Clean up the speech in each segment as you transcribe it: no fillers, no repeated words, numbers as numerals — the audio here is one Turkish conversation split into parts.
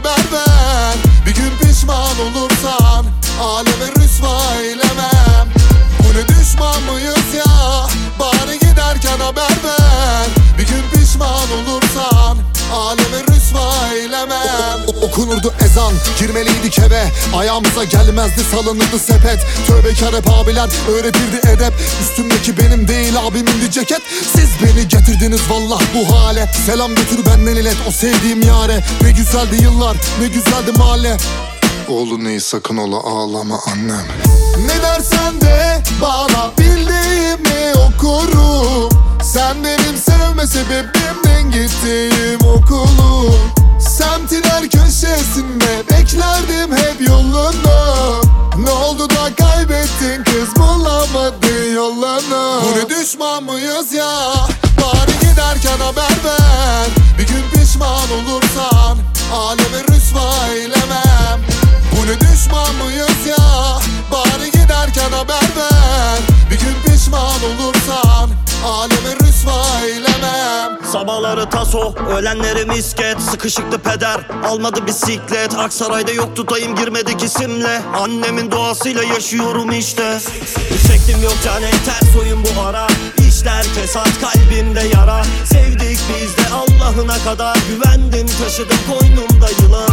haber ver. Bir gün pişman olursan aleme rüsva eylemem. Bu ne düşman mıyız ya? Bari giderken haber ver. Bir gün pişman olursan aleme rüsva eylemem. Okunurdu ezan, girmeliydik eve. Ayağımıza gelmezdi, salınırdı sepet. Tövbekar hep abiler öğretirdi edep. Üstümdeki benim değil abimindi ceket. Siz beni getirdiniz vallah bu hale. Selam götür benden ilet o sevdiğim yare. Ne güzeldi yıllar, ne güzeldi mahalle. Oğlum neyi sakın ola ağlama annem. Ne dersen de bana bildiğimi okurum. Sen benim sevme sebebimden gittiğim okulu. Semtin her köşesinde beklerdim hep yolunu. Ne oldu da kaybettin kız, bulamadın yolunu. Bu ne düşman mıyız ya? Bari giderken haber ver. Bir gün pişman olursan aleme rüsva eylemem. Bu ne düşman mıyız ya? Bari giderken haber ver. Bir gün pişman olursan aleme rüsva eylemem. Sabahları taso, öğlenleri misket. Sıkışıktı peder, almadı bisiklet. Aksaray'da yoktu dayım, girmedik isimle. Annemin duasıyla yaşıyorum işte. Şeklim yok cane, ters oyun bu ara. İşler kesat, kalbimde yara. Sevdik biz de Allah'ına kadar. Güvendim, taşıdım koynumda yılan.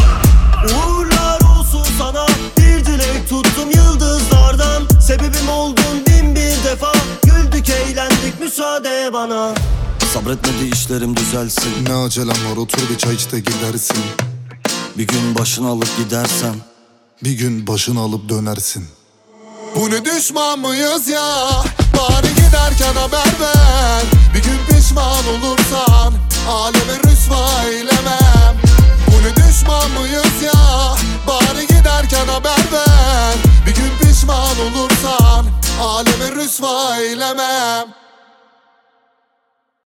Uğurlar olsun sana, bir dilek tuttum yıldızlardan. Sebebim oldun bin bir defa. Güldük eğlendik, müsaade bana. Sabretmedi işlerim düzelsin. Ne acelem var, otur bir çay iç de gidersin. Bir gün başını alıp gidersen, bir gün başını alıp dönersin. Bu ne düşman mıyız ya? Bari giderken haber ver. Bir gün pişman olursan aleme rüsva eylemem. Bu ne düşman mıyız ya? Bari giderken haber ver. Bir gün pişman olursan aleme rüsva eylemem.